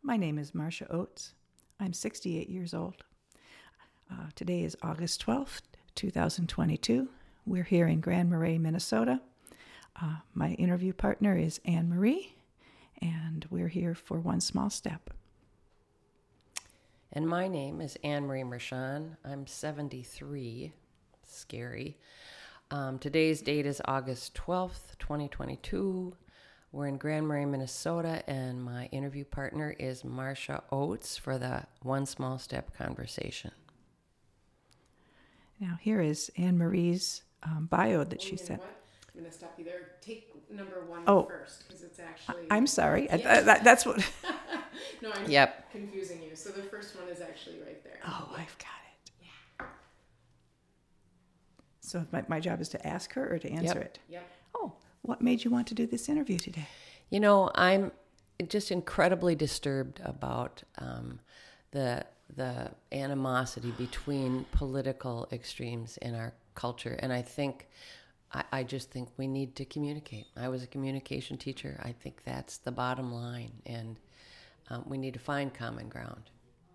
My name is Marcia Oates. I'm 68 years old. Today is August 12th, 2022. We're here in Grand Marais, Minnesota. My interview partner is Anne Marie, and we're here for One Small Step. And my name is Anne Marie Mershon. I'm 73. Scary. Today's date is August 12th, 2022. We're in Grand Marais, Minnesota, and my interview partner is Marcia Oates for the One Small Step conversation. Now, here is Anne Marie's bio that she sent. I'm going to stop you there. Take number one first, because it's actually... I'm sorry. Yeah. That's what... No, I'm confusing you. So the first one is actually right there. Oh, yeah. I've got it. Yeah. So my job is to ask her or to answer it? Yep. Oh, what made you want to do this interview today? You know, I'm just incredibly disturbed about the animosity between political extremes in our culture. And I just think we need to communicate. I was a communication teacher. I think that's the bottom line. And we need to find common ground.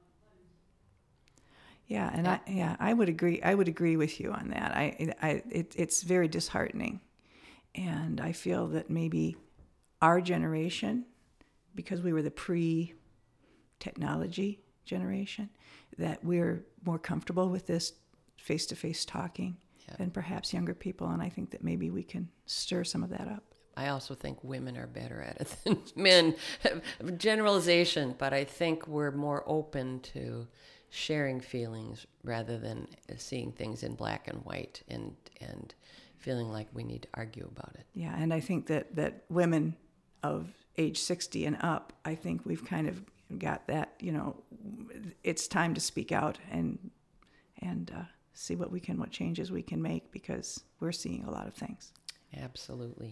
Yeah, and I would agree. I would agree with you on that. It's very disheartening, and I feel that maybe our generation, because we were the pre-technology generation, that we're more comfortable with this face-to-face talking than perhaps younger people, and I think that maybe we can stir some of that up. I also think women are better at it than men. Generalization, but I think we're more open to sharing feelings rather than seeing things in black and white and feeling like we need to argue about it. Yeah, and I think that women of age 60 and up, I think we've kind of got that, it's time to speak out and see what changes we can make, because we're seeing a lot of things. Absolutely.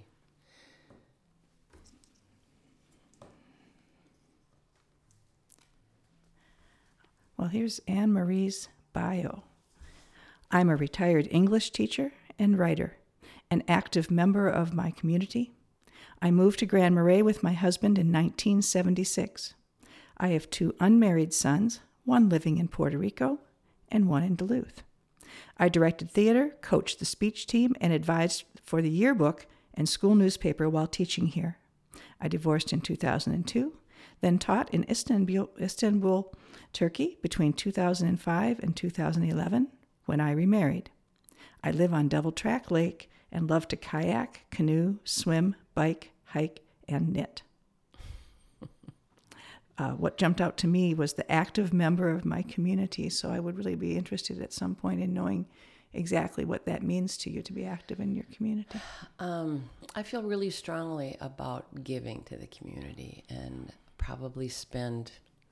Well, here's Anne Marie's bio. I'm a retired English teacher and writer, an active member of my community. I moved to Grand Marais with my husband in 1976. I have 2 unmarried sons, one living in Puerto Rico and one in Duluth. I directed theater, coached the speech team, and advised for the yearbook and school newspaper while teaching here. I divorced in 2002, then taught in Istanbul, Turkey between 2005 and 2011 when I remarried. I live on Devil Track Lake and love to kayak, canoe, swim, bike, hike, and knit. What jumped out to me was the active member of my community, so I would really be interested at some point in knowing exactly what that means to you to be active in your community. I feel really strongly about giving to the community and probably spend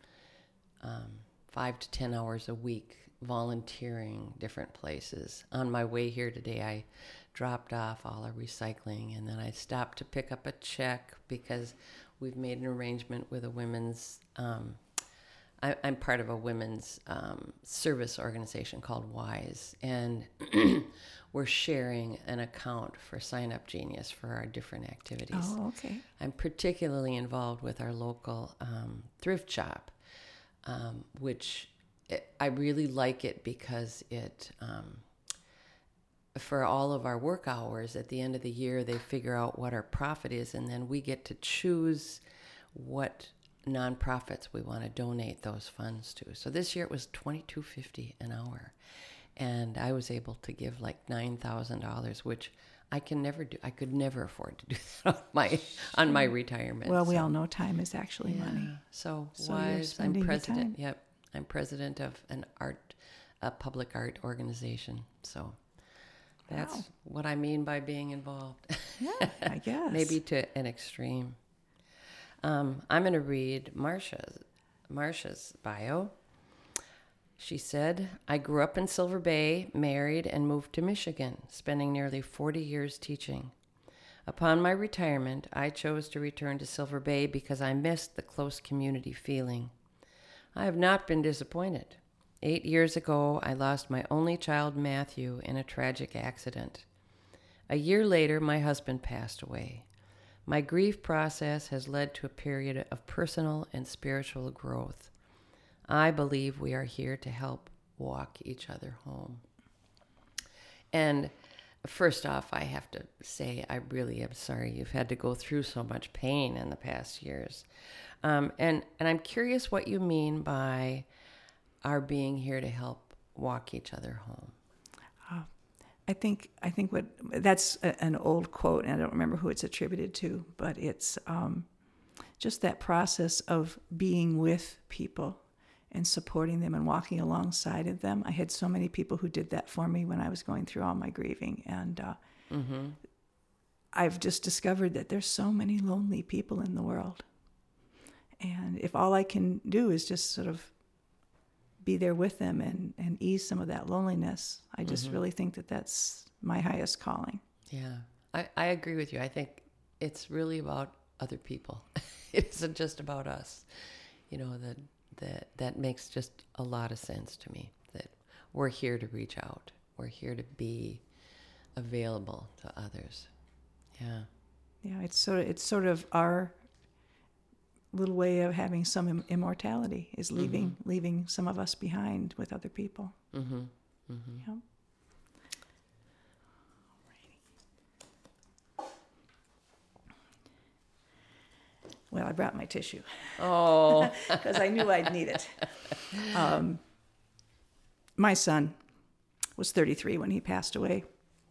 5 to 10 hours a week volunteering different places. On my way here today, I dropped off all our recycling, and then I stopped to pick up a check because we've made an arrangement with a women's, I'm part of a women's service organization called WISE, and we're sharing an account for Sign Up Genius for our different activities. Oh, okay. I'm particularly involved with our local thrift shop, which I really like it because it, for all of our work hours, at the end of the year, they figure out what our profit is, and then we get to choose what nonprofits we want to donate those funds to. So this year it was $22.50 an hour, and I was able to give like $9,000, which I can never do. I could never afford to do that on my retirement. Well, we all know time is actually money. So WISE, I'm president. Yep, I'm president of a public art organization. So that's what I mean by being involved. Yeah, I guess. Maybe to an extreme. I'm going to read Marcia's bio. She said, I grew up in Silver Bay, married, and moved to Michigan, spending nearly 40 years teaching. Upon my retirement, I chose to return to Silver Bay because I missed the close community feeling. I have not been disappointed. 8 years ago, I lost my only child, Matthew, in a tragic accident. A year later, my husband passed away. My grief process has led to a period of personal and spiritual growth. I believe we are here to help walk each other home. And first off, I have to say I really am sorry you've had to go through so much pain in the past years. And I'm curious what you mean by our being here to help walk each other home. I think what that's an old quote, and I don't remember who it's attributed to, but it's just that process of being with people and supporting them and walking alongside of them. I had so many people who did that for me when I was going through all my grieving, and I've just discovered that there's so many lonely people in the world, and if all I can do is just sort of be there with them and ease some of that loneliness, I just really think that that's my highest calling. Yeah, I agree with you. I think it's really about other people. It isn't just about us. You know, that makes just a lot of sense to me, that we're here to reach out. We're here to be available to others. Yeah. Yeah, it's sort of our little way of having some immortality is leaving some of us behind with other people. Yeah. Well, I brought my tissue. Oh. Because I knew I'd need it. My son was 33 when he passed away.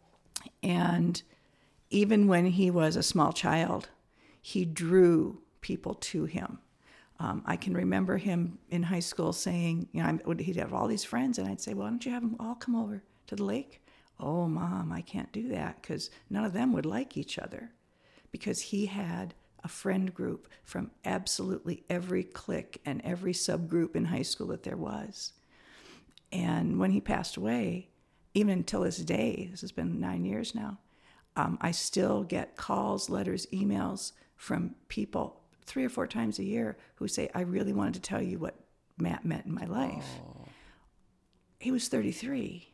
And even when he was a small child, he drew people to him. I can remember him in high school saying, he'd have all these friends, and I'd say, well, why don't you have them all come over to the lake? Oh, Mom, I can't do that because none of them would like each other, because he had a friend group from absolutely every clique and every subgroup in high school that there was. And when he passed away, even until this day, this has been 9 years now, I still get calls, letters, emails from people 3 or 4 times a year who say, I really wanted to tell you what Matt meant in my life. Oh. He was 33.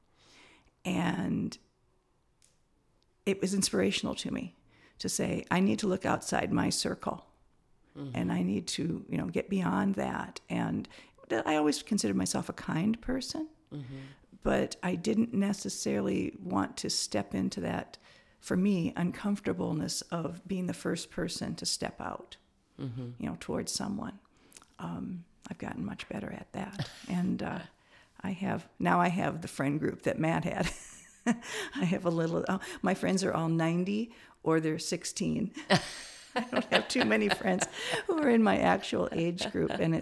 And it was inspirational to me to say, I need to look outside my circle. And I need to, get beyond that. And I always considered myself a kind person, but I didn't necessarily want to step into that, for me, uncomfortableness of being the first person to step out, towards someone. I've gotten much better at that. And I have the friend group that Matt had. I have my friends are all 90 or they're 16. I don't have too many friends who are in my actual age group. And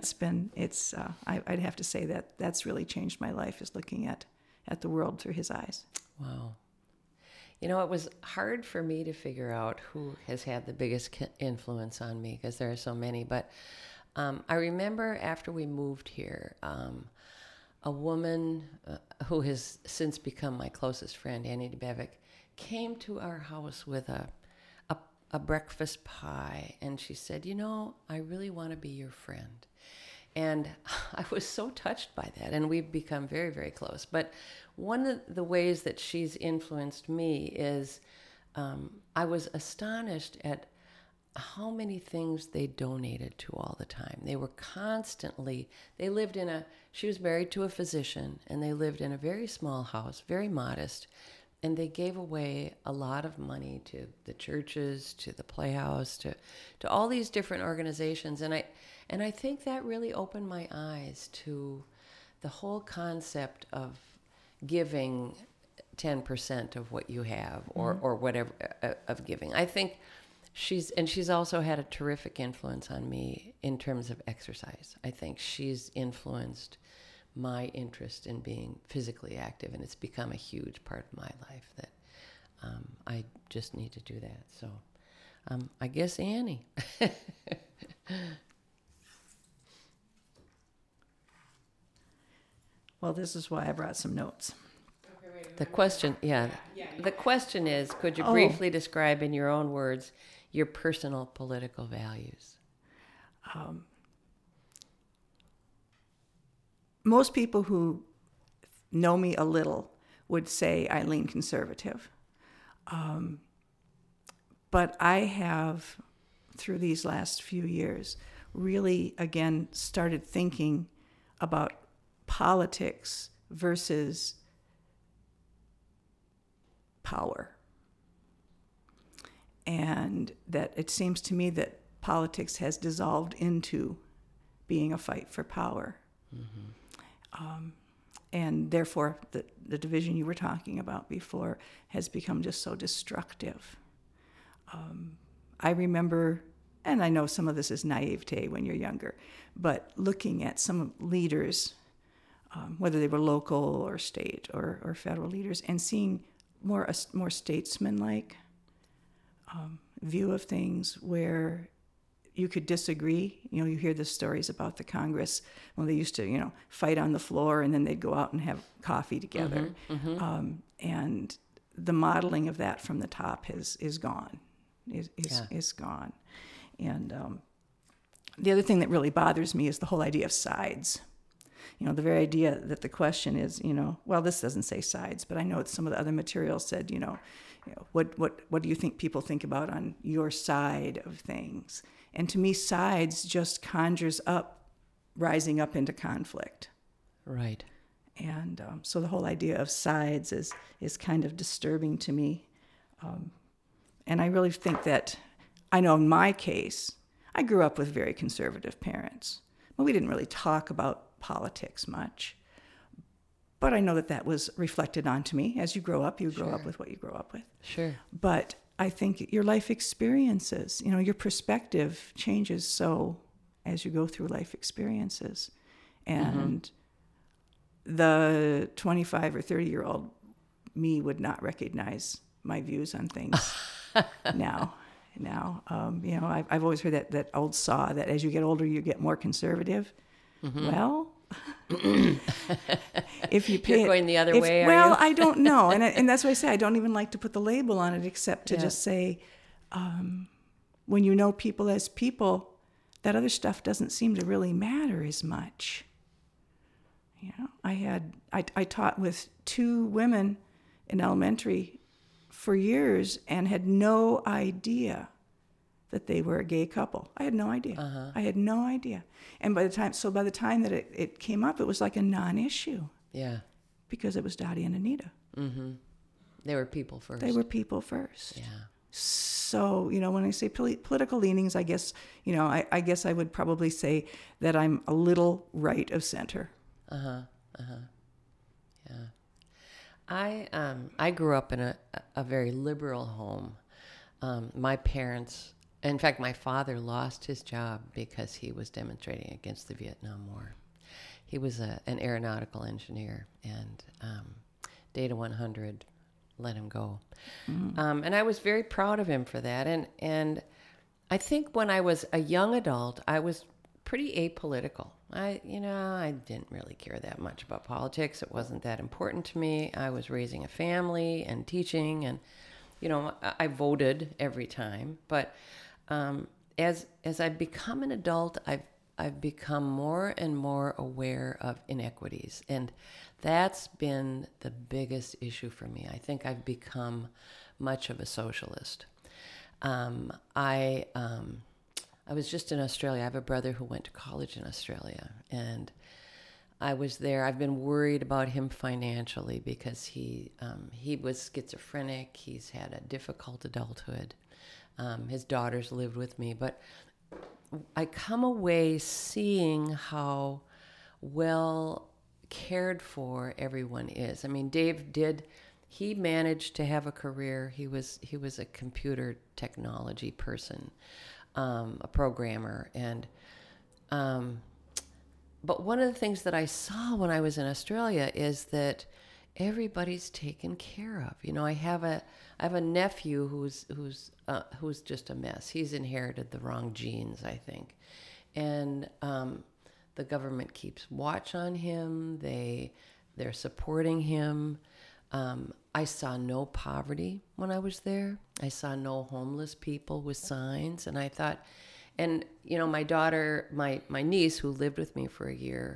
I'd have to say that that's really changed my life, is looking at the world through his eyes. Wow. It was hard for me to figure out who has had the biggest influence on me, because there are so many. But I remember after we moved here, a woman who has since become my closest friend, Annie DeBevick, came to our house with a breakfast pie. And she said, I really want to be your friend. And I was so touched by that. And we've become very, very close. But one of the ways that she's influenced me is I was astonished at how many things they donated to all the time. They were constantly, she was married to a physician, and they lived in a very small house, very modest, and they gave away a lot of money to the churches, to the Playhouse, to all these different organizations. And I think that really opened my eyes to the whole concept of giving 10% of what you have, or whatever, of giving. I think she's also had a terrific influence on me in terms of exercise. I think she's influenced my interest in being physically active, and it's become a huge part of my life that I just need to do that. So I guess Annie. Well, this is why I brought some notes. Okay, wait, the question is, could you briefly describe in your own words your personal political values? Most people who know me a little would say I lean conservative. But I have, through these last few years, really, again, started thinking about politics versus power. And that it seems to me that politics has dissolved into being a fight for power. And therefore, the division you were talking about before has become just so destructive. I remember, and I know some of this is naivete when you're younger, but looking at some leaders, whether they were local or state or federal leaders, and seeing more statesman-like view of things where you could disagree. You hear the stories about the Congress when they used to, fight on the floor and then they'd go out and have coffee together. And the modeling of that from the top is gone, is gone. And the other thing that really bothers me is the whole idea of sides. The very idea that the question is, well, this doesn't say sides, but I know some of the other materials said, what do you think people think about on your side of things? And to me, sides just conjures up rising up into conflict. Right. And so the whole idea of sides is kind of disturbing to me. And I really think that, I know in my case, I grew up with very conservative parents. Well, we didn't really talk about politics much. But I know that was reflected onto me. As you grow up, you grow up with what you grow up with. Sure. But I think your life experiences, your perspective changes so as you go through life experiences. And the 25 or 30-year-old me would not recognize my views on things now. I've always heard that old saw that as you get older, you get more conservative. Well, if you pay You're going the other way, well, are you? I don't know. And that's why I say I don't even like to put the label on it, except to just say, when you know people as people, that other stuff doesn't seem to really matter as much. I taught with 2 women in elementary for years and had no idea that they were a gay couple. I had no idea. I had no idea. And by the time that it came up, it was like a non-issue. Yeah. Because it was Dottie and Anita. They were people first. They were people first. Yeah. So, when I say political leanings, I guess, I guess I would probably say that I'm a little right of center. Yeah. I grew up in a very liberal home. My parents, in fact, my father lost his job because he was demonstrating against the Vietnam War. He was an aeronautical engineer, and Data 100 let him go. And I was very proud of him for that. And I think when I was a young adult, I was pretty apolitical. I didn't really care that much about politics. It wasn't that important to me. I was raising a family and teaching, and I voted every time. But as I've become an adult, I've become more and more aware of inequities, and that's been the biggest issue for me. I think I've become much of a socialist. I was just in Australia. I have a brother who went to college in Australia, and I was there. I've been worried about him financially because he was schizophrenic. He's had a difficult adulthood. His daughters lived with me, but I come away seeing how well cared for everyone is. I mean, Dave he managed to have a career. He was a computer technology person, a programmer, and but one of the things that I saw when I was in Australia is that everybody's taken care of. I have a nephew who's just a mess. He's inherited the wrong genes, I think, and the government keeps watch on him. They're supporting him. I saw no poverty when I was there. I saw no homeless people with signs, and I thought, and my daughter, my niece who lived with me for a year,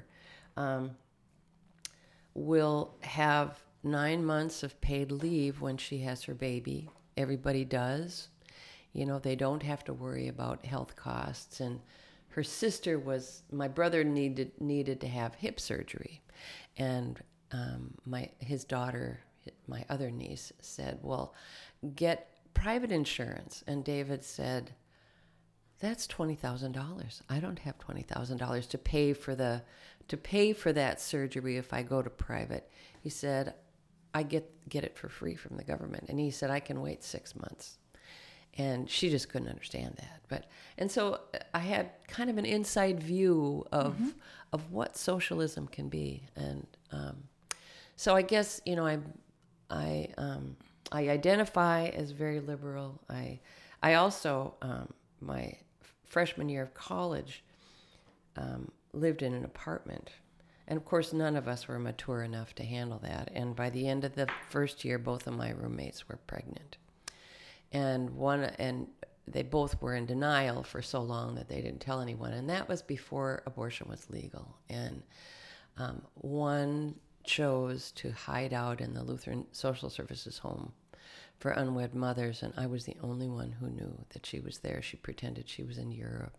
will have 9 months of paid leave when she has her baby. Everybody does. They don't have to worry about health costs. And her sister my brother needed to have hip surgery. And his daughter, my other niece, said, well, get private insurance. And David said, that's $20,000. I don't have $20,000 to pay for that surgery if I go to private. He said, I get it for free from the government. And he said, I can wait 6 months. And she just couldn't understand that. And so I had kind of an inside view of what socialism can be. And so I guess, I identify as very liberal. I also, my freshman year of college, lived in an apartment. And of course, none of us were mature enough to handle that. And by the end of the first year, both of my roommates were pregnant. And they both were in denial for so long that they didn't tell anyone. And that was before abortion was legal. And one chose to hide out in the Lutheran Social Services home for unwed mothers, and I was the only one who knew that she was there. She pretended she was in Europe,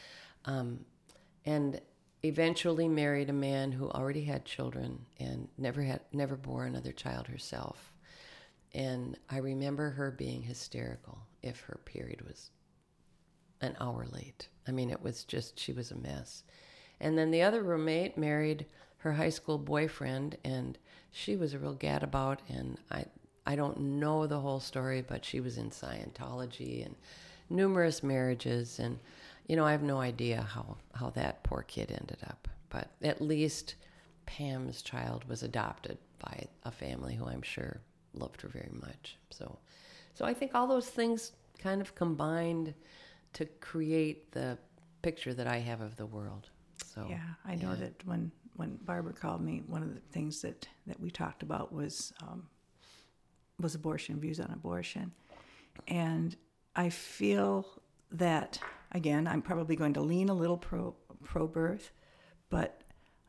and eventually married a man who already had children and never bore another child herself. And I remember her being hysterical if her period was an hour late. I mean, it was just, she was a mess. And then the other roommate married her high school boyfriend, and she was a real gadabout, and I don't know the whole story, but she was in Scientology and numerous marriages. And, I have no idea how that poor kid ended up. But at least Pam's child was adopted by a family who I'm sure loved her very much. So I think all those things kind of combined to create the picture that I have of the world. So yeah, I know that when Barbara called me, one of the things that we talked about was abortion, views on abortion. And I feel that, again, I'm probably going to lean a little pro-birth, but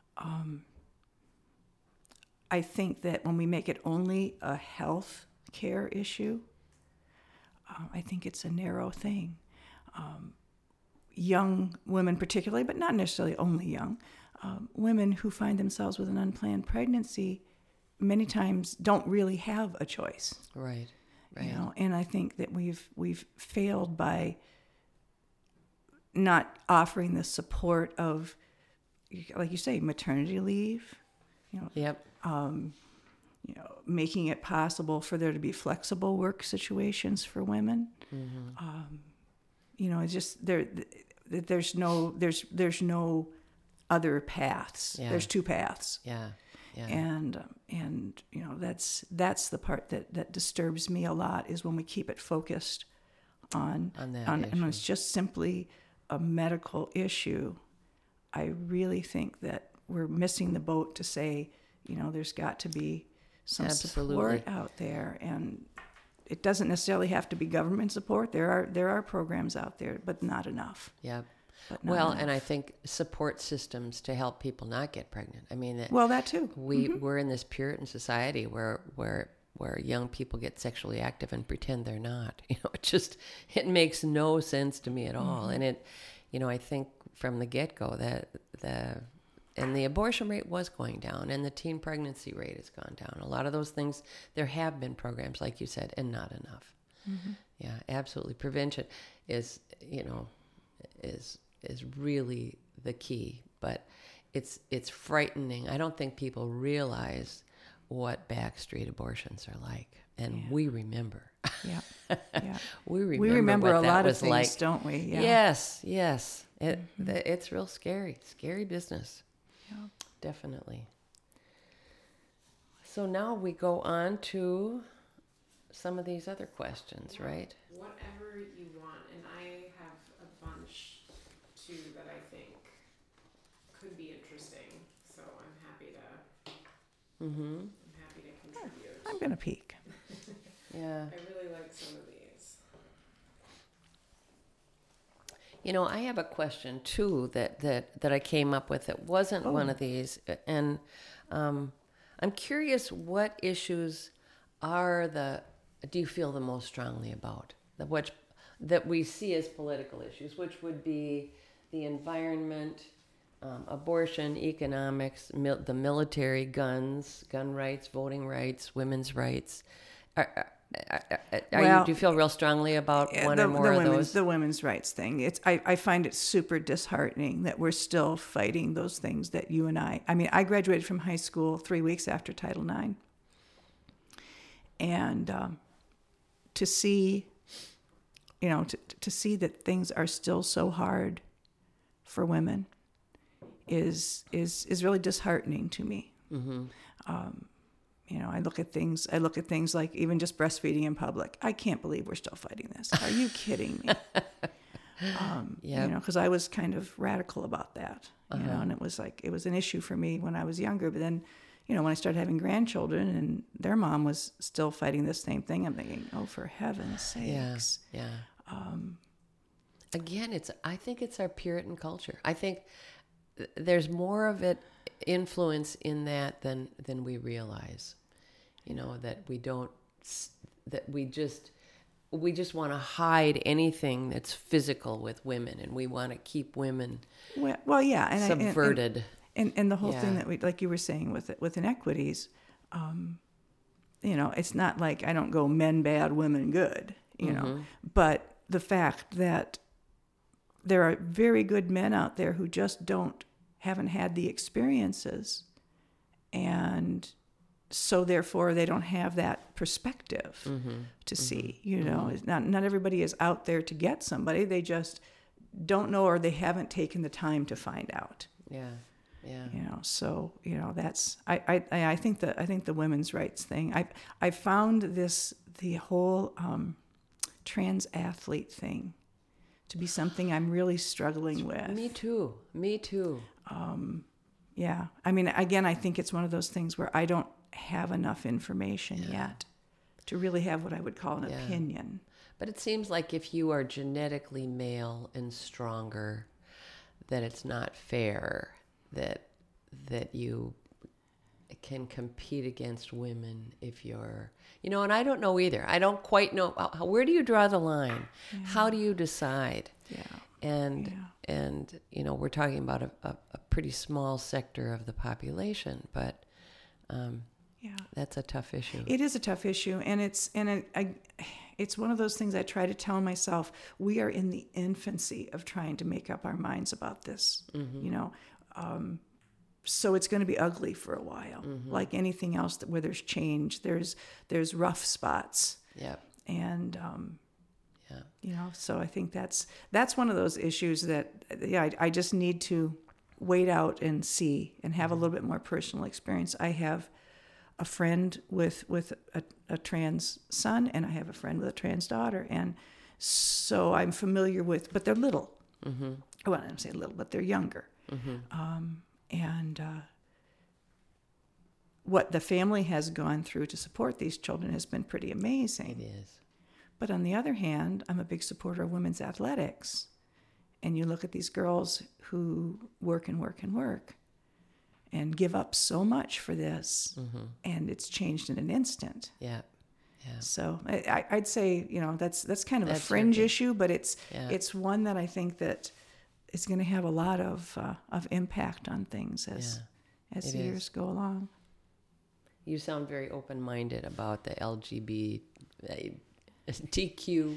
I think that when we make it only a health care issue, I think it's a narrow thing. Young women particularly, but not necessarily only young, women who find themselves with an unplanned pregnancy many times don't really have a choice. Right. And I think that we've failed by not offering the support of, like you say, maternity leave. Yep. Making it possible for there to be flexible work situations for women. Mm-hmm. It's just there's no other paths. Yeah. There's two paths. Yeah. And that's the part that disturbs me a lot, is when we keep it focused on that and issue. it's just simply a medical issue. I really think that we're missing the boat to say, there's got to be some support out there, and it doesn't necessarily have to be government support. There are programs out there, but not enough. Yep. Enough. And I think support systems to help people not get pregnant. I mean, that too. We're in this Puritan society where young people get sexually active and pretend they're not. It makes no sense to me at all. Mm-hmm. And I think from the get-go that the abortion rate was going down, and the teen pregnancy rate has gone down. A lot of those things, there have been programs, like you said, and not enough. Mm-hmm. Yeah, absolutely. Prevention is really the key, but it's frightening. I don't think people realize what backstreet abortions are like, and we remember. Yeah. we remember a lot of things, like. Don't we? Yeah. Yes. It's real scary business. Yeah. Definitely. So now we go on to some of these other questions, right? Whatever you want, and I have a bunch too that I think could be interesting. So I'm happy to contribute. I'm gonna peek. Yeah. I really like some of these. I have a question too that I came up with. It wasn't one of these, and I'm curious, what issues do you feel the most strongly about? that we see as political issues, which would be the environment, abortion, economics, the military, guns, gun rights, voting rights, women's rights. Do you feel real strongly about one or more of those? The women's rights thing. I find it super disheartening that we're still fighting those things that you and I mean, I graduated from high school 3 weeks after Title IX. And to see, to see that things are still so hard for women is really disheartening to me. Mm-hmm. I look at things like even just breastfeeding in public. I can't believe we're still fighting this. Are you kidding me? Because I was kind of radical about that, and it was an issue for me when I was younger. But then, when I started having grandchildren and their mom was still fighting the same thing, I'm thinking, oh, for heaven's sakes. Yeah. Again, I think it's our Puritan culture. I think there's more of it influence in that than we realize. That we just want to hide anything that's physical with women, and we want to keep women subverted. And the whole thing that we, like you were saying with inequities, it's not like I don't go men bad, women good, but the fact that there are very good men out there who just haven't had the experiences, and so therefore they don't have that perspective to see. Not everybody is out there to get somebody. They just don't know, or they haven't taken the time to find out. Yeah. That's I think the women's rights thing. I found the whole trans athlete thing to be something I'm really struggling with. Me too. Yeah. I mean, again, I think it's one of those things where I don't have enough information yet to really have what I would call an opinion. But it seems like if you are genetically male and stronger, that it's not fair that you can compete against women if you're, and I don't know either. I don't quite know. Where do you draw the line? Yeah. How do you decide? Yeah. And we're talking about a pretty small sector of the population, but that's a tough issue. It is a tough issue, and it's one of those things I try to tell myself. We are in the infancy of trying to make up our minds about this, so it's going to be ugly for a while. Like anything else where there's change, there's rough spots. Yeah. And so I think that's one of those issues that I just need to wait out and see and have a little bit more personal experience. I have a friend with a trans son, and I have a friend with a trans daughter, and so I'm familiar with, but they're little. Well, I don't say little, but they're younger. And what the family has gone through to support these children has been pretty amazing. It is. But on the other hand, I'm a big supporter of women's athletics. And you look at these girls who work and work and work and give up so much for this, and it's changed in an instant. Yeah. So I'd say, that's kind of a fringe issue, but it's one that I think that it's going to have a lot of impact on things as the years go along. You sound very open-minded about the LGBTQ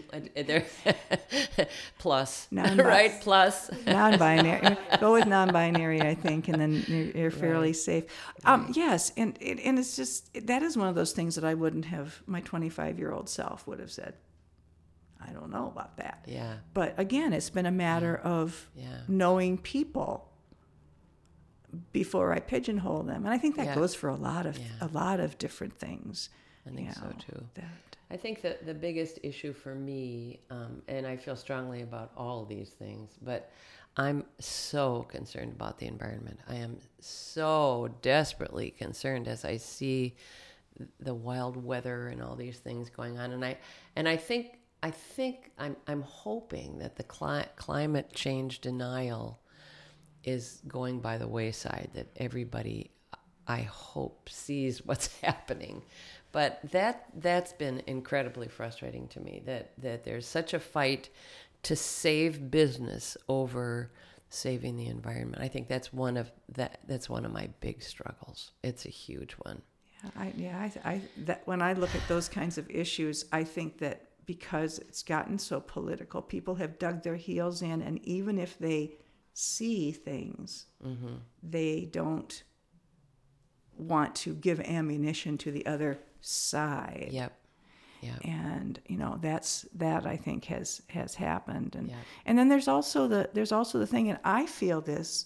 plus, right? Plus non-binary. Go with non-binary, I think, and then you're fairly safe. Yes, and it's just that is one of those things that I wouldn't have. My 25-year-old self would have said, I don't know about that. Yeah. But again, it's been a matter of knowing people before I pigeonhole them, and I think that goes for a lot of different things. I think so too. I think that the biggest issue for me, and I feel strongly about all these things, but I'm so concerned about the environment. I am so desperately concerned as I see the wild weather and all these things going on, and I think I'm hoping that the climate change denial is going by the wayside, that everybody, I hope, sees what's happening. But that's been incredibly frustrating to me, that there's such a fight to save business over saving the environment. I think that's one of my big struggles. It's a huge one. That when I look at those kinds of issues, I think that because it's gotten so political, people have dug their heels in, and even if they see things, they don't want to give ammunition to the other side. Yep. And that I think has happened, and then there's also the thing, and I feel this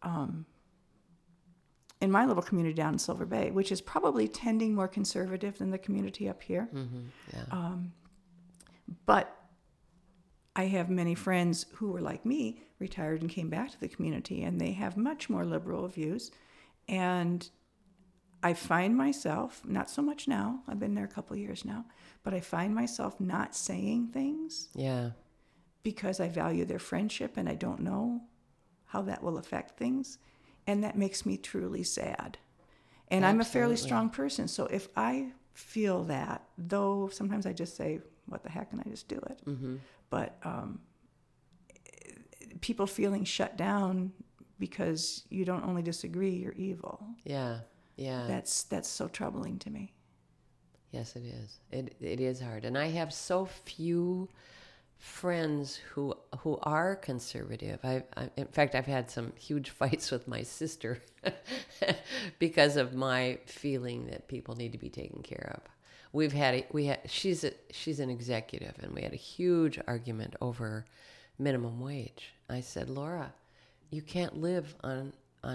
in my little community down in Silver Bay, which is probably tending more conservative than the community up here. But I have many friends who were like me, retired and came back to the community, and they have much more liberal views. And I find myself, not so much now, I've been there a couple of years now, but I find myself not saying things because I value their friendship and I don't know how that will affect things. And that makes me truly sad. And I'm a fairly strong person, so if I feel that, though sometimes I just say, what the heck, and I just do it. But people feeling shut down because you don't only disagree, you're evil. Yeah. That's so troubling to me. Yes, it is. It is hard. And I have so few friends who are conservative. In fact, I've had some huge fights with my sister because of my feeling that people need to be taken care of. She's an executive, and we had a huge argument over minimum wage. I said, Laura, you can't live on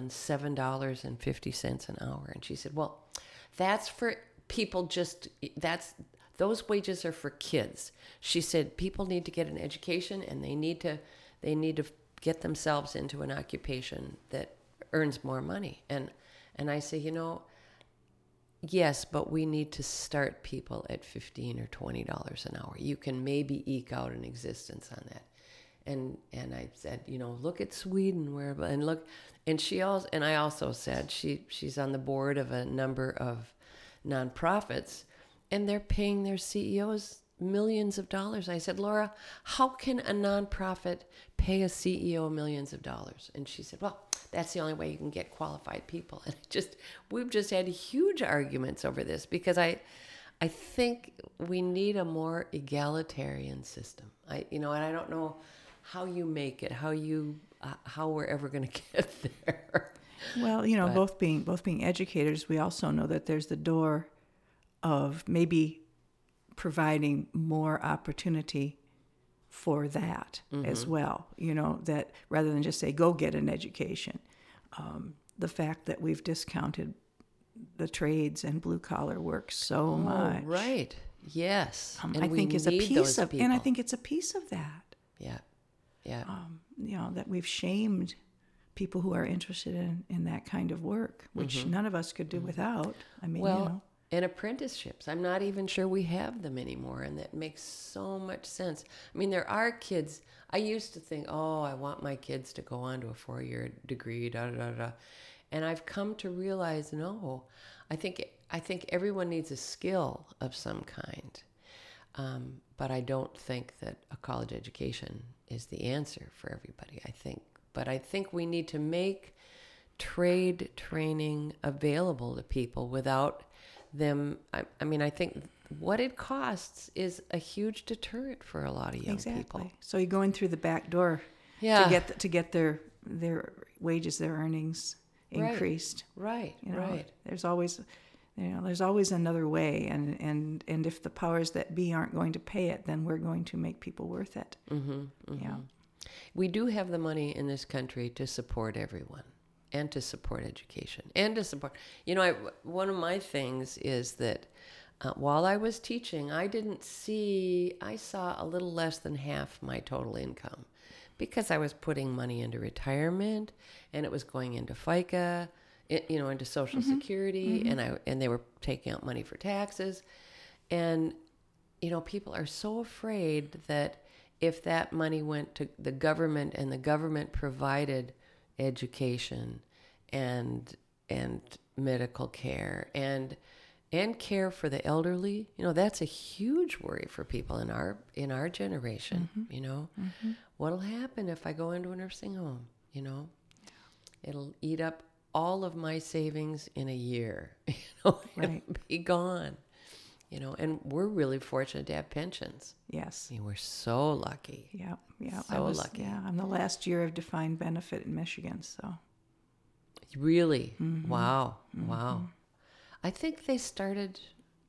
$7.50 an hour. And she said, well, that's for people those wages are for kids. She said, people need to get an education, and they need to get themselves into an occupation that earns more money. And I say, yes, but we need to start people at $15 or $20 an hour. You can maybe eke out an existence on that. And I said, look at Sweden, and I also said she's on the board of a number of nonprofits, and they're paying their CEOs millions of dollars. I said, Laura, how can a nonprofit pay a CEO millions of dollars? And she said, well, that's the only way you can get qualified people. And we've just had huge arguments over this, because I think we need a more egalitarian system. And I don't know how you make it, how we're ever going to get there. Well, both being educators, we also know that there's the door of maybe providing more opportunity for that as well. That rather than just say, go get an education, the fact that we've discounted the trades and blue collar work so much. Right. Yes. And I think is a piece of, and I think it's a piece of that. Yeah. That we've shamed people who are interested in that kind of work, which none of us could do without. And apprenticeships. I'm not even sure we have them anymore, and that makes so much sense. There are kids. I used to think, I want my kids to go on to a 4-year degree, and I've come to realize, no. I think everyone needs a skill of some kind, but I don't think that a college education is the answer for everybody. I think we need to make trade training available to people without them. I think what it costs is a huge deterrent for a lot of young people. So you go in through the back door to get their wages, their earnings increased. Right. There's always another way, and if the powers that be aren't going to pay it, then we're going to make people worth it. Yeah. We do have the money in this country to support everyone, and to support education, and to support. One of my things is that while I was teaching, I saw a little less than half my total income, because I was putting money into retirement, and it was going into FICA, into Social Security, and they were taking out money for taxes, and people are so afraid that if that money went to the government and the government provided education and medical care and and care for the elderly. That's a huge worry for people in our generation. What'll happen if I go into a nursing home? It'll eat up all of my savings in a year. Right. It'll be gone. And we're really fortunate to have pensions. Yes. We're so lucky. Yeah. So lucky. Yeah, I'm the last year of defined benefit in Michigan, so. Really? Wow. I think they started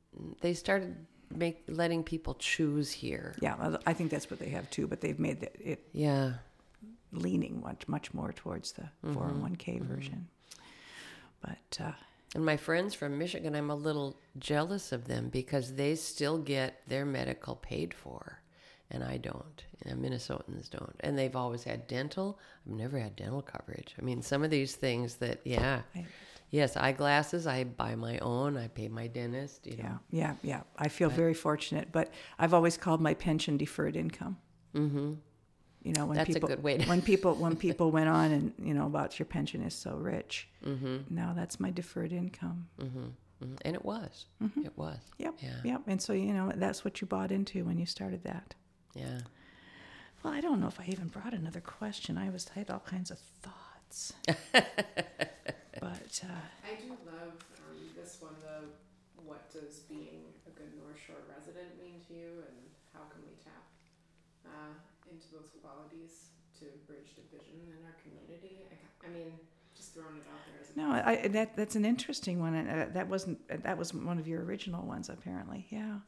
letting people choose here. Yeah, I think that's what they have too, but they've made it Yeah. leaning much more towards the 401k version. But And my friends from Michigan, I'm a little jealous of them because they still get their medical paid for, and I don't. Minnesotans don't. And they've always had dental. I've never had dental coverage. I mean, some of these things that, yes, eyeglasses, I buy my own. I pay my dentist. Yeah. I feel very fortunate, but I've always called my pension deferred income. Mm-hmm. When That's people, a good way to... when people went on and, about your pension is so rich. Now that's my deferred income. And it was. It was. Yep. Yeah. Yep. And so, that's what you bought into when you started that. Yeah. Well, I don't know if I even brought another question. I had all kinds of thoughts. But I do love this one, what does being a good North Shore resident mean to you, and how can we tap into those qualities to bridge division in our community? I mean, just throwing it out there as a that's an interesting one. That was one of your original ones, apparently. Yeah.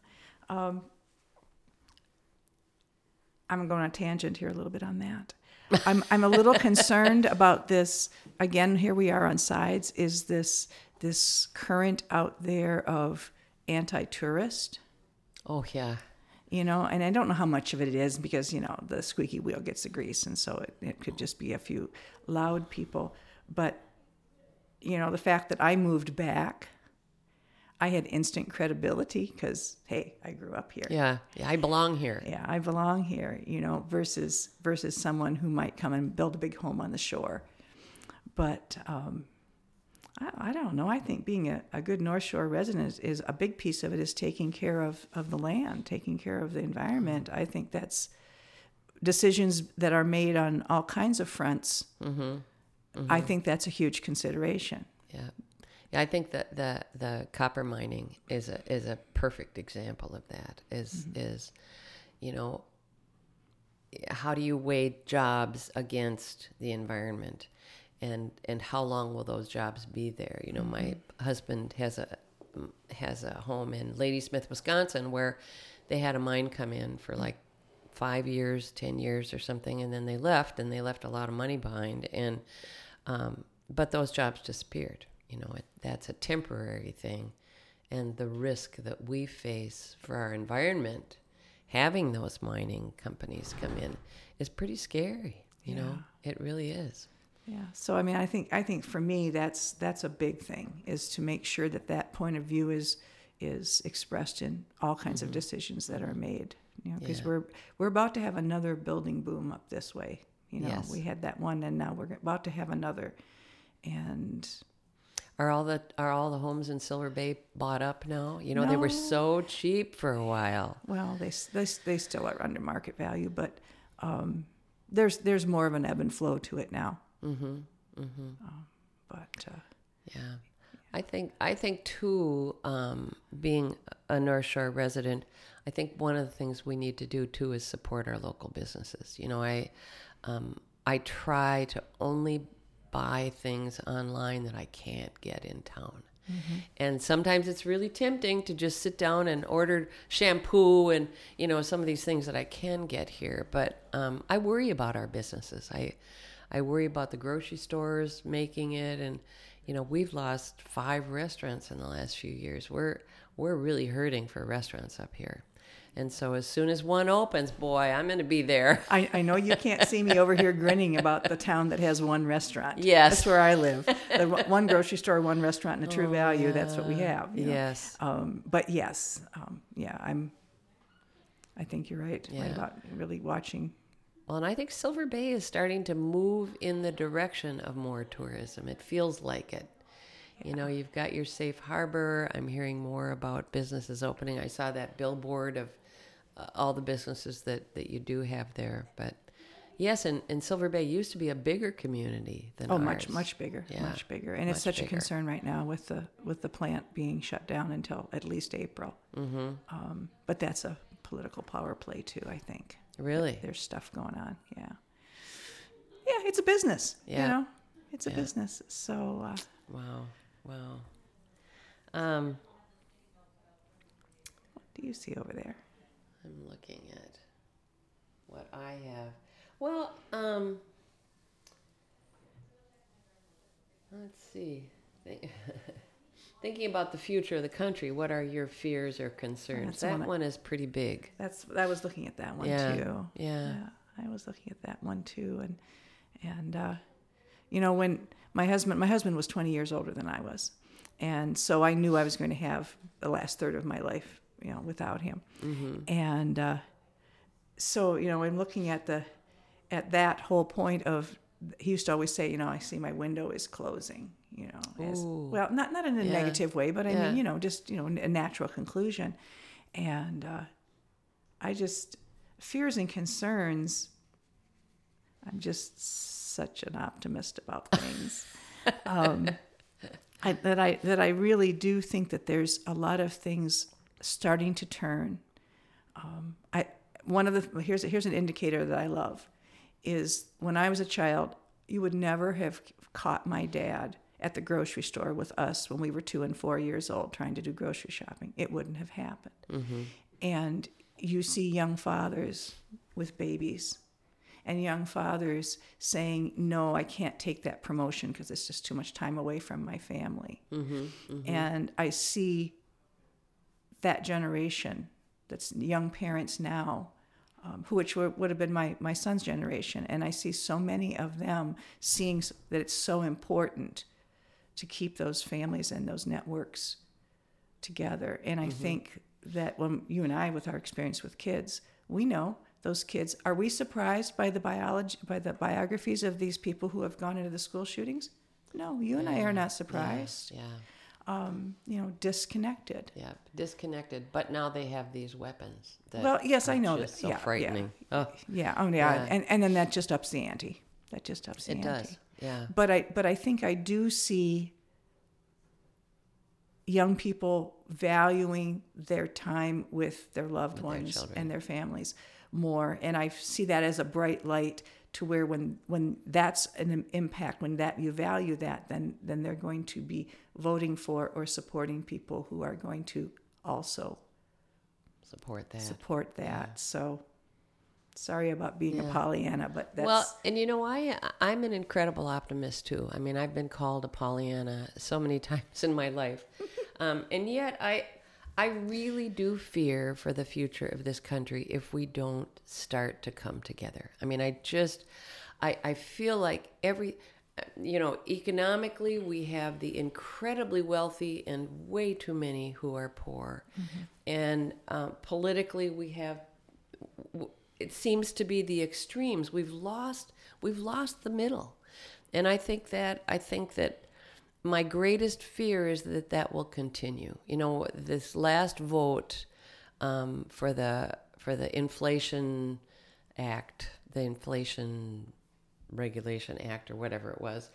I'm going on a tangent here a little bit on that. I'm a little concerned about this. Again, here we are on sides. Is this current out there of anti-tourist? Oh, yeah. And I don't know how much of it is because, the squeaky wheel gets the grease. And so it could just be a few loud people. But, the fact that I moved back, I had instant credibility because, hey, I grew up here. Yeah, I belong here. Yeah, I belong here, versus someone who might come and build a big home on the shore. But I don't know. I think being a good North Shore resident is a big piece of it is taking care of the land, taking care of the environment. I think that's decisions that are made on all kinds of fronts. I think that's a huge consideration. Yeah. Yeah, I think that the copper mining is a perfect example of that. Is how do you weigh jobs against the environment, and how long will those jobs be there? My husband has a home in Ladysmith, Wisconsin, where they had a mine come in for like 5 years, 10 years or something, and then they left a lot of money behind, and but those jobs disappeared. That's a temporary thing. And the risk that we face for our environment, having those mining companies come in, is pretty scary. It really is. Yeah. So, I mean, I think for me, that's a big thing, is to make sure that point of view is expressed in all kinds of decisions that are made. Because we're about to have another building boom up this way. Yes. We had that one, and now we're about to have another. And are all the homes in Silver Bay bought up now? They No. were so cheap for a while. well, they still are under market value, but there's more of an ebb and flow to it now. Yeah. I think too, being a North Shore resident, I think one of the things we need to do too is support our local businesses. I try to only buy things online that I can't get in town. And sometimes it's really tempting to just sit down and order shampoo and, some of these things that I can get here. But I worry about our businesses. I worry about the grocery stores making it. And, we've lost 5 restaurants in the last few years. We're really hurting for restaurants up here. And so as soon as one opens, boy, I'm going to be there. I know you can't see me over here grinning about the town that has one restaurant. Yes. That's where I live. The one grocery store, one restaurant, and a True Value. Yeah. That's what we have. Yes. But yes, I think you're right. Yeah. Right about really watching. Well, and I think Silver Bay is starting to move in the direction of more tourism. It feels like it. You know, you've got your safe harbor. I'm hearing more about businesses opening. I saw that billboard of all the businesses that you do have there. But yes, and Silver Bay used to be a bigger community than ours. Much bigger, Yeah, much bigger. And it's much such a bigger. concern right now with the plant being shut down until at least April. Mm-hmm. But that's a political power play too, I think. Really? There's stuff going on, yeah. Yeah, it's a business, Yeah. you know. It's a business. So, Wow. what do you see over there? I'm looking at what I have. Well, let's see. Thinking about the future of the country, what are your fears or concerns? That's That one is pretty big. I was looking at that one Yeah, too. yeah. I was looking at that one too, and you know, when my husband was 20 years older than I was, and so I knew I was going to have the last third of my life, you know, without him, and so you know, I'm looking at that whole point of, he used to always say, you know, I see my window is closing, you know, as Ooh. well, not in a Yeah. negative way, but I Yeah. mean, you know, just, you know, a natural conclusion. And I just, fears and concerns, I'm just such an optimist about things. That I really do think that there's a lot of things starting to turn. Here's an indicator that I love, is when I was a child, you would never have caught my dad at the grocery store with us when we were 2 and 4 years old trying to do grocery shopping. It wouldn't have happened. Mm-hmm. And you see young fathers with babies, and young fathers saying, no, I can't take that promotion because it's just too much time away from my family. Mm-hmm. Mm-hmm. And I see that generation, that's young parents now, which would have been my son's generation. And I see so many of them seeing that it's so important to keep those families and those networks together. And I think that when you and I, with our experience with kids, we know those kids. Are we surprised by the biographies of these people who have gone into the school shootings? No, you and I are not surprised. Yeah. You know, disconnected. Yeah. Disconnected. But now they have these weapons. That Well, yes, I are know just that. so Yeah, frightening. Yeah. Oh, Yeah. Oh, yeah. Yeah. And then that just ups the ante. That just ups the it ante. does. Yeah. But I think I do see young people valuing their time with their loved With their ones children. and their families more, and I see that as a bright light to where when that's an impact, when that you value that, then they're going to be voting for or supporting people who are going to also Support that. support that. Yeah. So sorry about being a Yeah. Pollyanna, but that's Well, and you know, I'm an incredible optimist too. I mean, I've been called a Pollyanna so many times in my life, and yet I really do fear for the future of this country if we don't start to come together. I mean, I feel like economically we have the incredibly wealthy and way too many who are poor, and politically we have. It seems to be the extremes. We've lost the middle, and I think that my greatest fear is that will continue. You know, this last vote for the Inflation Act, the Inflation Regulation Act, or whatever it was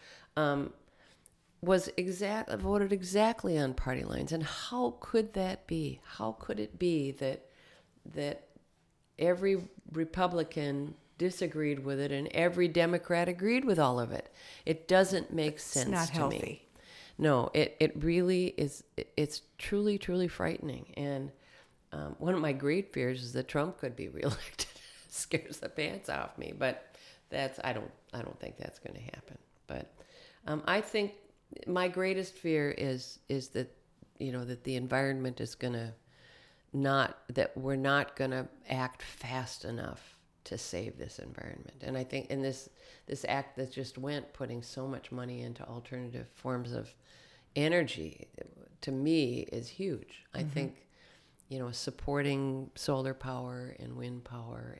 voted exactly on party lines. And how could that be? How could it be that every Republican disagreed with it and every Democrat agreed with all of it? It doesn't make sense not to healthy. me. No, it really is. It's truly, truly frightening. And one of my great fears is that Trump could be reelected. It scares the pants off me. But I don't think that's going to happen. But I think my greatest fear is that that the environment is going to that we're not going to act fast enough to save this environment. And I think in this act that just went, putting so much money into alternative forms of energy, to me, is huge. I think, supporting solar power and wind power,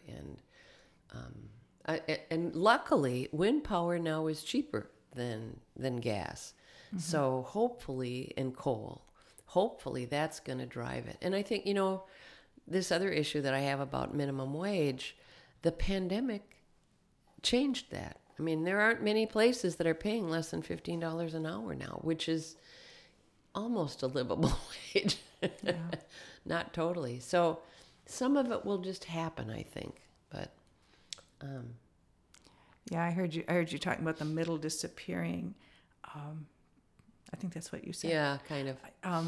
and luckily wind power now is cheaper than gas. So hopefully, and coal, hopefully that's going to drive it. And I think, this other issue that I have about minimum wage, the pandemic changed that. I mean, there aren't many places that are paying less than $15 an hour now, which is almost a livable wage. Yeah. Not totally. So some of it will just happen, I think. But Yeah, I heard you talking about the middle disappearing. I think that's what you said. yeah, kind of.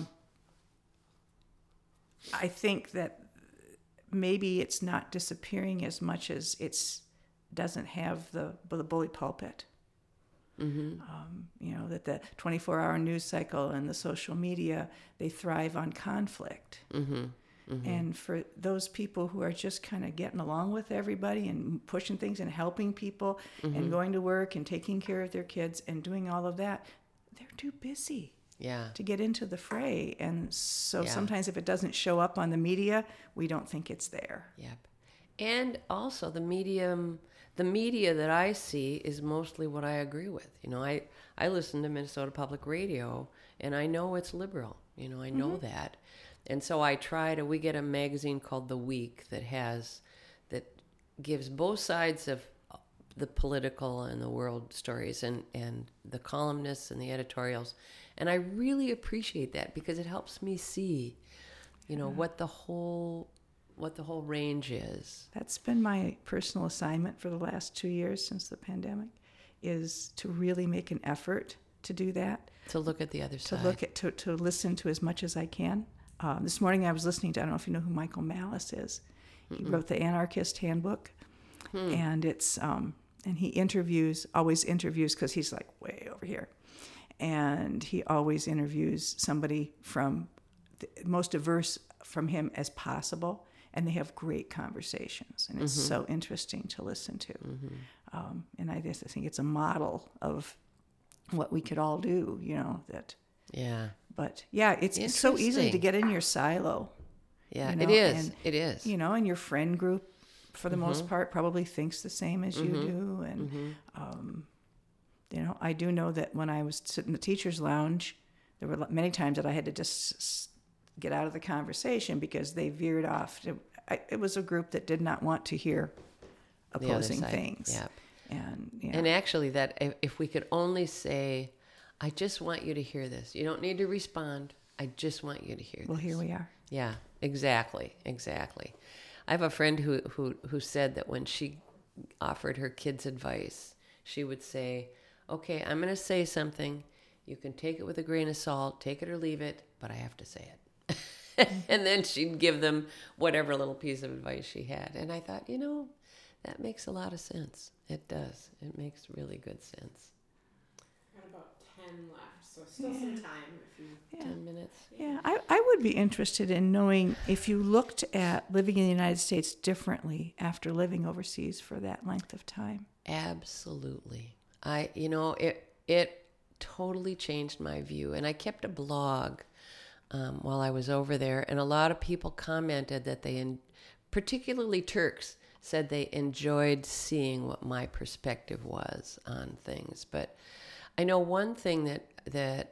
I think that maybe it's not disappearing as much as it's doesn't have the bully pulpit. Mm-hmm. That the 24-hour news cycle and the social media, they thrive on conflict. Mm-hmm. Mm-hmm. And for those people who are just kind of getting along with everybody and pushing things and helping people and going to work and taking care of their kids and doing all of that, they're too busy Yeah. to get into the fray. And so Yeah. sometimes if it doesn't show up on the media, we don't think it's there. Yep. And also the media that I see is mostly what I agree with. I listen to Minnesota Public Radio, and I know it's liberal. I know that. And so we get a magazine called The Week that gives both sides of the political and the world stories and the columnists and the editorials. And I really appreciate that because it helps me see, what the whole range is. That's been my personal assignment for the last 2 years since the pandemic, is to really make an effort to do that. To look at the other To side. look at, to listen to as much as I can. This morning I was listening to, I don't know if you know who Michael Malice is. He wrote the Anarchist Handbook, and it's and he always interviews because he's like way over here, and he always interviews somebody from the most diverse from him as possible, and they have great conversations, and it's so interesting to listen to. And I just think it's a model of what we could all do, that. Yeah. But yeah, it's so easy to Interesting. get in your silo. Yeah, You it know, is. and- It is. And your friend group, for the most part, probably thinks the same as you do. And, I do know that when I was sitting in the teacher's lounge, there were many times that I had to just get out of the conversation because they veered off. It was a group that did not want to hear The other opposing side. things. Yeah. And, And actually, that if we could only say, I just want you to hear this. You don't need to respond. I just want you to hear this. well, here we are. Yeah, exactly. I have a friend who said that when she offered her kids advice, she would say, okay, I'm going to say something. You can take it with a grain of salt, take it or leave it, but I have to say it. And then she'd give them whatever little piece of advice she had. And I thought, that makes a lot of sense. It does. It makes really good sense. Got about 10 left, so still some time if you. Yeah. 10 minutes. Yeah, I would be interested in knowing if you looked at living in the United States differently after living overseas for that length of time. Absolutely. It totally changed my view. And I kept a blog while I was over there. And a lot of people commented that particularly Turks, said they enjoyed seeing what my perspective was on things. But I know one thing that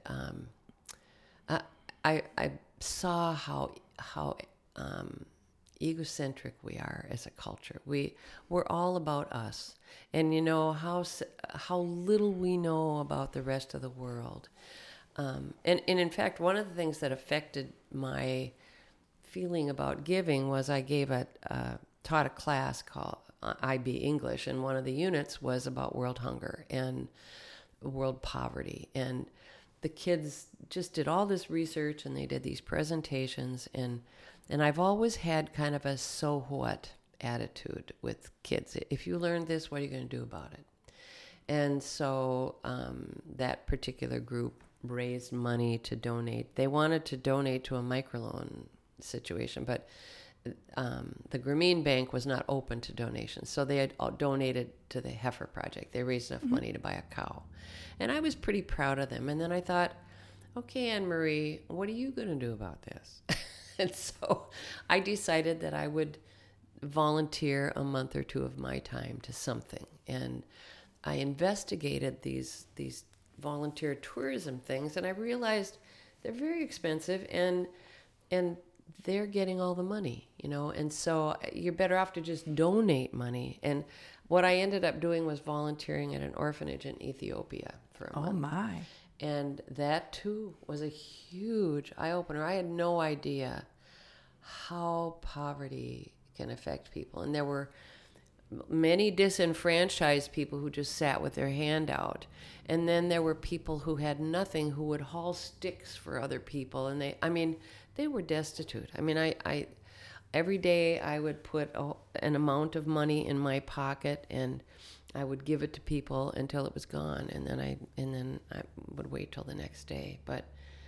I saw how egocentric we are as a culture. We're all about us, and how little we know about the rest of the world. And in fact, one of the things that affected my feeling about giving was I taught a class called IB English, and one of the units was about world hunger and world poverty. And the kids just did all this research, and they did these presentations, and I've always had kind of a so what attitude with kids. If you learned this, what are you going to do about it? And so that particular group raised money to donate. They wanted to donate to a microloan situation, but the Grameen Bank was not open to donations. So they had donated to the Heifer Project. They raised enough money to buy a cow. And I was pretty proud of them. And then I thought, okay, Anne-Marie, what are you going to do about this? And so I decided that I would volunteer a month or two of my time to something. And I investigated these volunteer tourism things, and I realized they're very expensive, and they're getting all the money, and so you're better off to just donate money. And what I ended up doing was volunteering at an orphanage in Ethiopia for a month. Oh my. And that too was a huge eye-opener. I had no idea how poverty can affect people. And there were many disenfranchised people who just sat with their hand out. And then there were people who had nothing, who would haul sticks for other people. And they were destitute. I every day I would put an amount of money in my pocket, and I would give it to people until it was gone, and then I would wait till the next day. But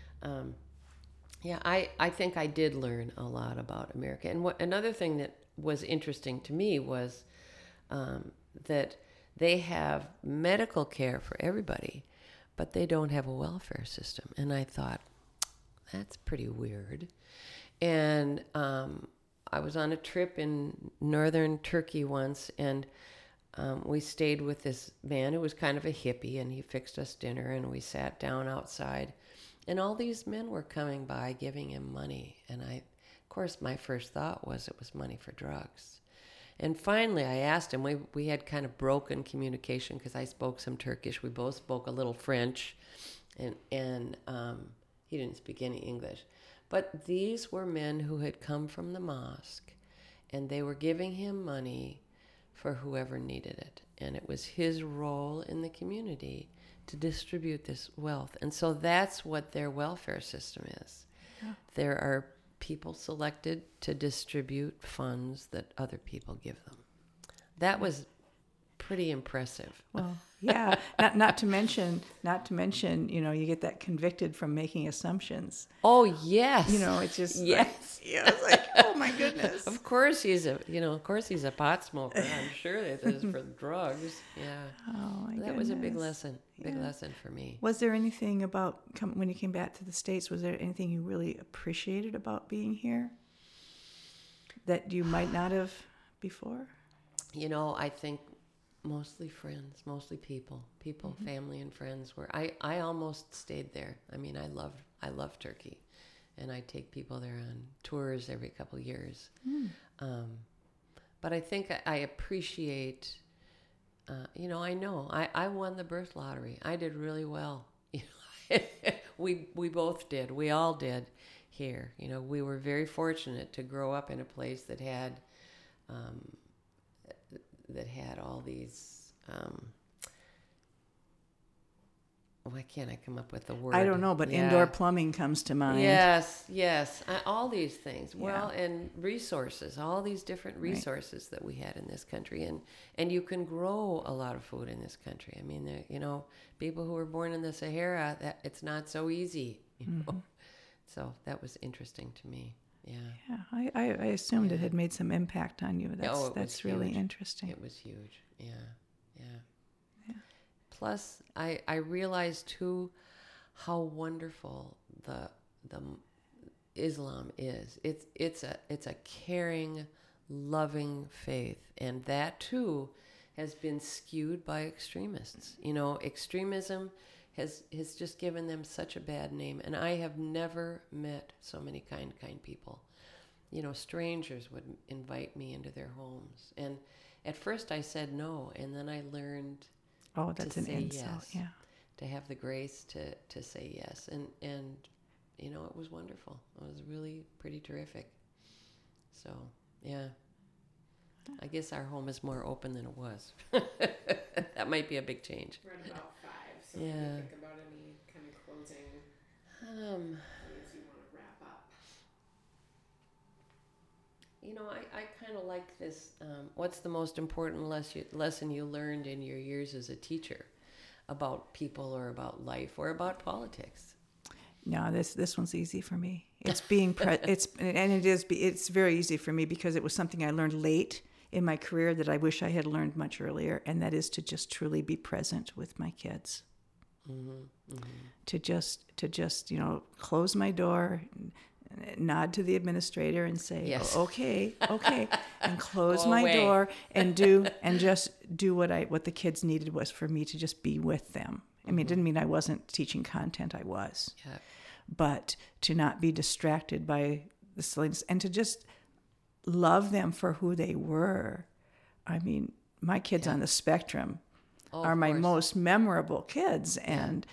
I think I did learn a lot about America. And another thing that was interesting to me was that they have medical care for everybody, but they don't have a welfare system. And I thought, that's pretty weird. And I was on a trip in northern Turkey once, and we stayed with this man who was kind of a hippie, and he fixed us dinner, and we sat down outside, and all these men were coming by giving him money. And of course, my first thought was it was money for drugs. And finally, I asked him, we had kind of broken communication because I spoke some Turkish. We both spoke a little French, and he didn't speak any English. But these were men who had come from the mosque, and they were giving him money for whoever needed it. And it was his role in the community to distribute this wealth. And so that's what their welfare system is. Yeah. There are people selected to distribute funds that other people give them. That was pretty impressive. Well, yeah. not to mention, you get that convicted from making assumptions. Oh, yes. It's just yes. It's like, oh my goodness. Of course he's a pot smoker. I'm sure that is for drugs. Yeah. Oh my goodness. That was a big lesson. Big lesson for me. Was there anything about when you came back to the States? Was there anything you really appreciated about being here that you might not have before? I think mostly friends, mostly people, mm-hmm. Family and friends. Where I almost stayed there. I love Turkey, and I take people there on tours every couple of years. But I think I appreciate. I won the birth lottery. I did really well. We both did. We all did here. We were very fortunate to grow up in a place that had all these. Why can't I come up with the word? I don't know, but indoor plumbing comes to mind. Yes. All these things. Yeah. Well, and resources, all these different resources that we had in this country. And you can grow a lot of food in this country. People who were born in the Sahara, it's not so easy. Mm-hmm. So that was interesting to me. Yeah. Yeah, I assumed it had made some impact on you. That's really interesting. It was huge. Yeah. Plus, I realized too how wonderful the Islam is. It's a caring, loving faith, and that too has been skewed by extremists. Extremism has just given them such a bad name, and I have never met so many kind people. Strangers would invite me into their homes, and at first I said no, and then I learned. Oh, that's an insult. Yes, yeah. To have the grace to say yes, and it was wonderful. It was really pretty terrific. So yeah, I guess our home is more open than it was. That might be a big change. We're at about 5. So what do you think about any kind of closing things you want to wrap up? I kind of like this. What's the most important lesson you learned in your years as a teacher about people or about life or about politics? No, this one's easy for me. It's being it's very easy for me because it was something I learned late in my career that I wish I had learned much earlier, and that is to just truly be present with my kids. Mm-hmm. Mm-hmm. To just close my door, nod to the administrator and say, yes. okay, and close my door and just do what the kids needed was for me to just be with them I mean, it didn't mean I wasn't teaching content. I was. Yeah. But to not be distracted by the silliness and to just love them for who they were. I mean, my kids on the spectrum are of my course. most memorable kids, and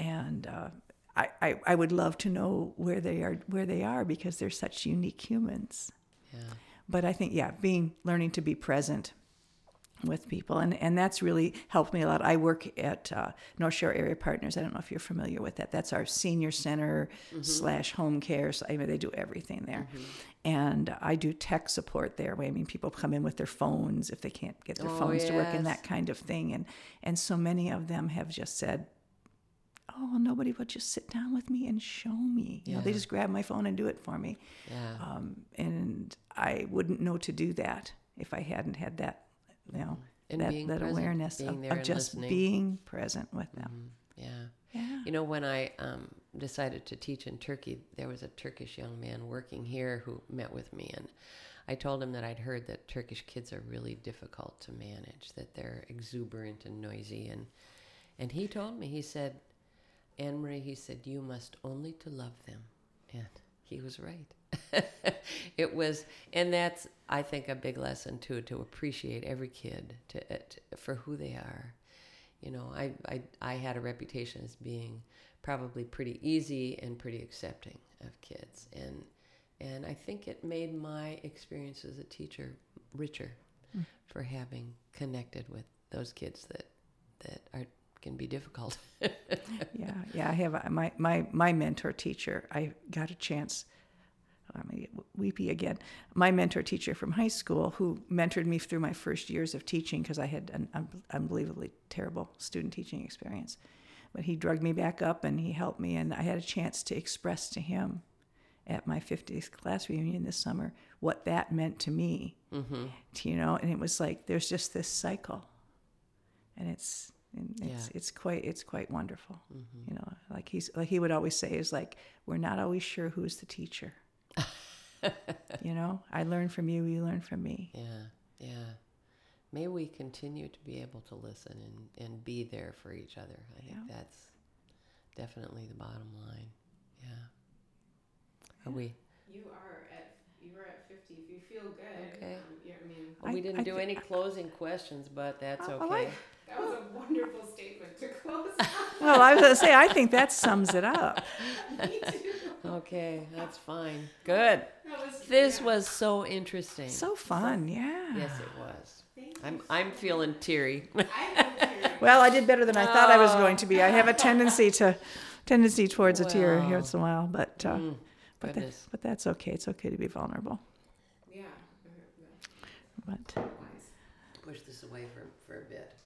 I would love to know where they are because they're such unique humans. Yeah. But I think learning to be present with people, and that's really helped me a lot. I work at North Shore Area Partners. I don't know if you're familiar with that. That's our senior center / home care. So, I mean, they do everything there, and I do tech support there. I mean, people come in with their phones if they can't get their phones to work and yes. that kind of thing. And so many of them have just said, "Oh, nobody would just sit down with me and show me." You know, they Yeah. just grab my phone and do it for me. Yeah. And I wouldn't know to do that if I hadn't had that, you know, And being that present, awareness being of, there and just listening. being present with them. Yeah. Yeah. You know, when I decided to teach in Turkey, there was a Turkish young man working here who met with me, and I told him that I'd heard that Turkish kids are really difficult to manage, that they're exuberant and noisy, and he told me, he said, "Anne Marie," he said, "you must only to love them," and he was right. It was, and that's, I think, a big lesson too, to appreciate every kid for who they are. You know, I had a reputation as being probably pretty easy and pretty accepting of kids, and I think it made my experience as a teacher richer for having connected with those kids that can be difficult. Yeah. I have my mentor teacher. I got a chance. I'm gonna get weepy again. My mentor teacher from high school, who mentored me through my first years of teaching because I had an unbelievably terrible student teaching experience. But he drugged me back up and he helped me, and I had a chance to express to him at my 50th class reunion this summer what that meant to me. You know, and it was like there's just this cycle, and it's quite wonderful. You know, like he would always say is like, we're not always sure who's the teacher. You know, I learn from you, you learn from me. Yeah. May we continue to be able to listen and be there for each other. I think that's definitely the bottom line. Yeah. Are we? You were at 50. If you feel good. Okay. I mean, Well, we didn't do any closing questions, but that's Oh, okay. that was a wonderful statement to close. Well, I was going to say, I think that sums it up. Me too. Okay, that's fine. Good. This was so interesting. So fun, yeah. Yes, it was. Thank you. I'm feeling teary. I feel teary. Well, I did better than I thought I was going to be. I have a tendency towards a tear Wow. once in a while, but Goodness. but that's okay. It's okay to be vulnerable. Yeah. But Wise. Push this away for a bit.